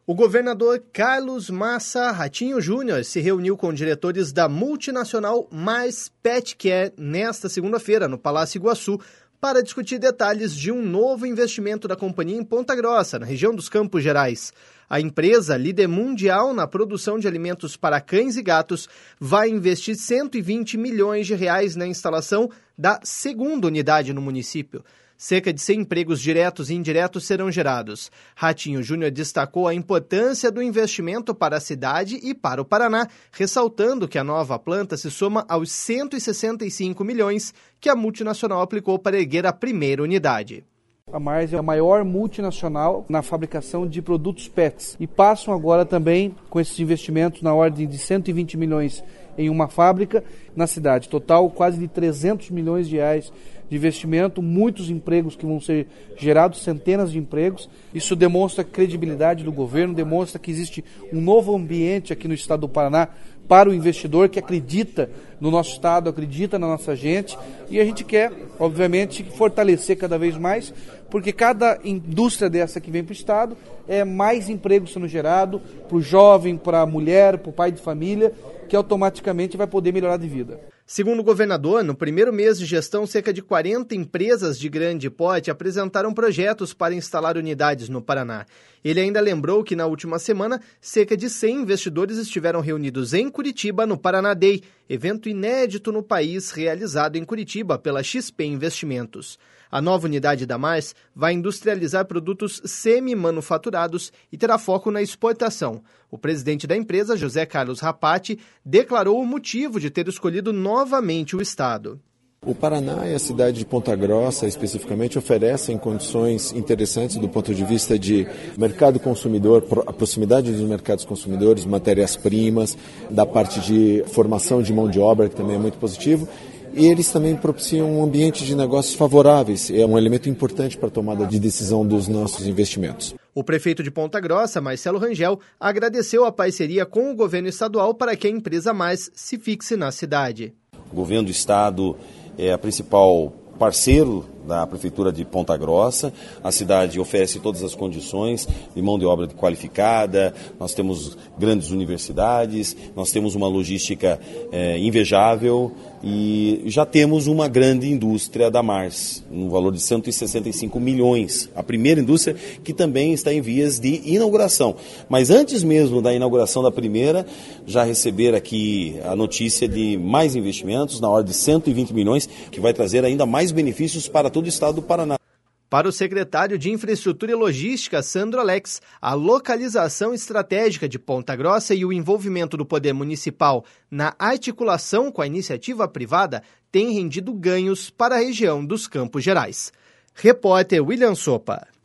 O governador Carlos Massa Ratinho Júnior se reuniu com diretores da multinacional Mars Petcare nesta segunda-feira, no Palácio Iguaçu, para discutir detalhes de um novo investimento da companhia em Ponta Grossa, na região dos Campos Gerais. A empresa, líder mundial na produção de alimentos para cães e gatos, vai investir R$120 milhões na instalação da segunda unidade no município. Cerca de 100 empregos diretos e indiretos serão gerados. Ratinho Júnior destacou a importância do investimento para a cidade e para o Paraná, ressaltando que a nova planta se soma aos 165 milhões que a multinacional aplicou para erguer a primeira unidade. A Mars é a maior multinacional na fabricação de produtos PETs e passam agora também com esses investimentos na ordem de 120 milhões em uma fábrica na cidade. Total, quase de 300 milhões de reais de investimento, muitos empregos que vão ser gerados, centenas de empregos. Isso demonstra a credibilidade do governo, demonstra que existe um novo ambiente aqui no estado do Paraná para o investidor que acredita no nosso estado, acredita na nossa gente, e a gente quer, obviamente, fortalecer cada vez mais, porque cada indústria dessa que vem para o estado mais empregos sendo gerado para o jovem, para a mulher, para o pai de família, que automaticamente vai poder melhorar de vida. Segundo o governador, no primeiro mês de gestão, cerca de 40 empresas de grande porte apresentaram projetos para instalar unidades no Paraná. Ele ainda lembrou que na última semana, cerca de 100 investidores estiveram reunidos em Curitiba no Paraná Day, evento inédito no país realizado em Curitiba pela XP Investimentos. A nova unidade da Mars vai industrializar produtos semi-manufaturados e terá foco na exportação. O presidente da empresa, José Carlos Rapati, declarou o motivo de ter escolhido novamente o estado. O Paraná e a cidade de Ponta Grossa, especificamente, oferecem condições interessantes do ponto de vista de mercado consumidor, a proximidade dos mercados consumidores, matérias-primas, da parte de formação de mão de obra, que também é muito positivo. E eles também propiciam um ambiente de negócios favoráveis. É um elemento importante para a tomada de decisão dos nossos investimentos. O prefeito de Ponta Grossa, Marcelo Rangel, agradeceu a parceria com o governo estadual para que a empresa Mars se fixe na cidade. O governo do estado é a principal parceiro da Prefeitura de Ponta Grossa. A cidade oferece todas as condições de mão de obra qualificada, nós temos grandes universidades, nós temos uma logística invejável e já temos uma grande indústria da Mars, no valor de 165 milhões. A primeira indústria que também está em vias de inauguração. Mas antes mesmo da inauguração da primeira, já receber aqui a notícia de mais investimentos na ordem de 120 milhões, que vai trazer ainda mais benefícios para todo o estado do Paraná. Para o secretário de Infraestrutura e Logística, Sandro Alex, a localização estratégica de Ponta Grossa e o envolvimento do poder municipal na articulação com a iniciativa privada têm rendido ganhos para a região dos Campos Gerais. Repórter William Sopa.